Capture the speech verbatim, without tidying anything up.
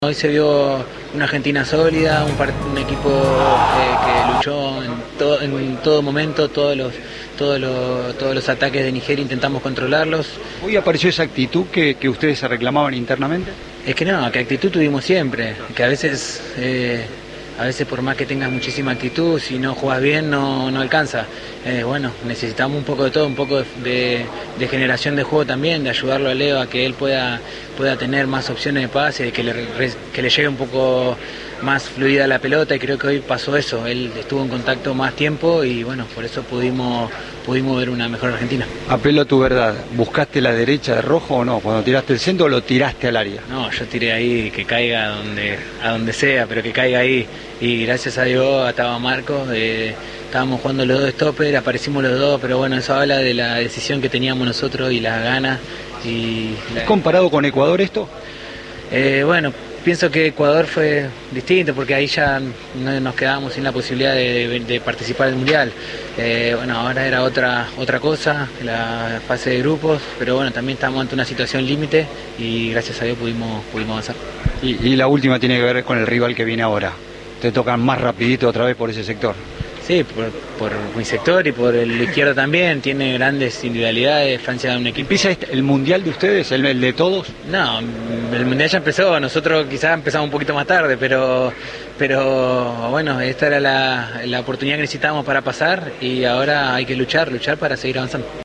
Hoy se vio una Argentina sólida, un, part un equipo eh, que luchó en, to en todo momento, todos los, todos, los, todos los ataques de Nigeria intentamos controlarlos. ¿Hoy apareció esa actitud que, que ustedes se reclamaban internamente? Es que no, que actitud tuvimos siempre, que a veces, eh, a veces por más que tengas muchísima actitud, si no jugás bien no, no alcanza. Eh, bueno, necesitamos un poco de todo, un poco de, de, de generación de juego también, de ayudarlo a Leo a que él pueda, pueda tener más opciones de pase, que le, que le llegue un poco más fluida la pelota, y creo que hoy pasó eso. Él estuvo en contacto más tiempo y bueno, por eso pudimos, pudimos ver una mejor Argentina. Apelo a tu verdad, ¿buscaste la derecha de Rojo o no? Cuando tiraste el centro, ¿o lo tiraste al área? No, yo tiré ahí, que caiga donde, a donde sea, pero que caiga ahí. Y gracias a Dios estaba Marcos, eh, estábamos jugando los dos stopper, aparecimos los dos, pero bueno, eso habla de la decisión que teníamos nosotros y las ganas. Y la... ¿Comparado con Ecuador esto? Eh, bueno, pienso que Ecuador fue distinto porque ahí ya no nos quedábamos sin la posibilidad de, de, de participar del Mundial. Eh, bueno, ahora era otra otra cosa, la fase de grupos, pero bueno, también estamos ante una situación límite y gracias a Dios pudimos, pudimos avanzar. Y, y la última tiene que ver con el rival que viene ahora. Te tocan más rapidito otra vez por ese sector. Sí, por, por mi sector y por el izquierdo también, tiene grandes individualidades. Francia es un equipo... ¿Empieza el Mundial de ustedes, el, el de todos? No, el Mundial ya empezó, nosotros quizás empezamos un poquito más tarde, pero pero bueno, esta era la, la oportunidad que necesitábamos para pasar y ahora hay que luchar, luchar para seguir avanzando.